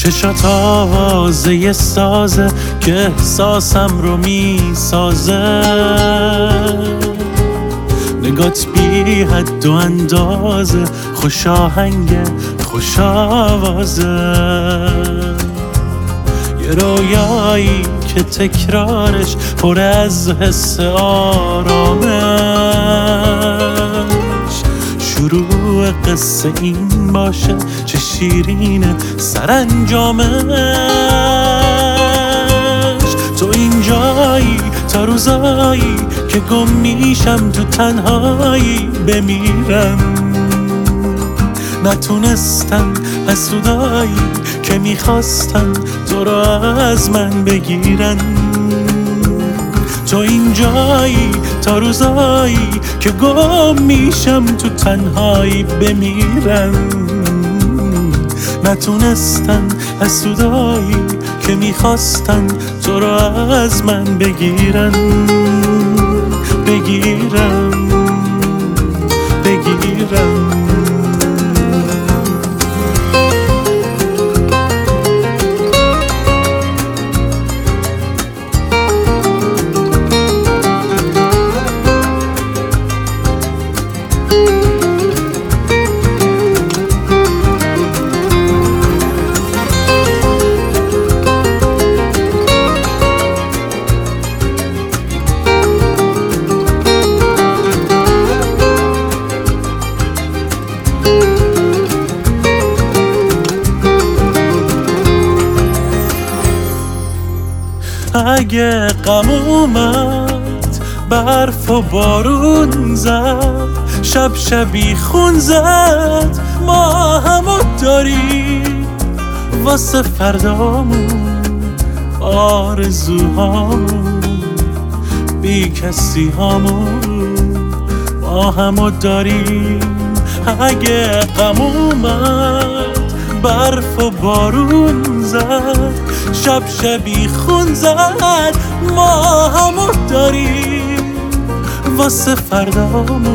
چشات آوازه سازه که احساسم رو میسازه، نگات بی حد و اندازه، خوش آهنگ خوش آوازه، یه رویایی که تکرارش پر از حس آرامش، شروع قصه این باشه چه شیرینه سرانجامش. تو اینجایی تا روزایی که گم میشم تو تنهایی بمیرم، نتونستن حسودایی که میخواستن تو رو از من بگیرن. تو اینجایی تا روزایی که گم میشم تو تنهایی بمیرم، نتونستن حسودایی که میخواستن تو رو از من بگیرن بگیرن. اگه غم اومد برف و بارون زد، شب شبی خون زد، ما همو داریم واسه فردامون، آرزوهامون، بی کسی هامون، ما همو داریم. اگه غم اومد برف و بارون زد، شب شبی خون زد، ما همو داریم واسه فردامون،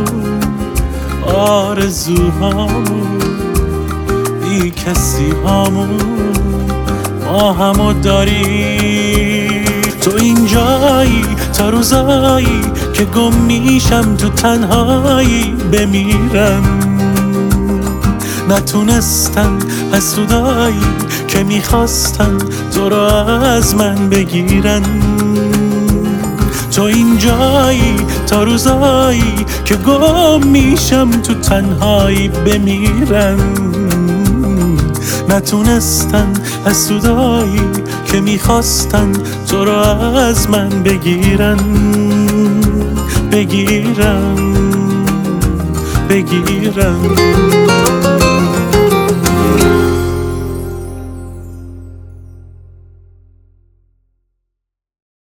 آرزوهامون، بی کسی هامون، ما همو داریم. تو اینجایی تا روزایی که گم میشم تو تنهایی بمیرم، نتونستن حسودایی که میخواستن تو رو از من بگیرن. تو اینجایی تا روزایی که گم میشم تو تنهایی بمیرم، نتونستن حسودایی که میخواستن تو رو از من بگیرن بگیرن.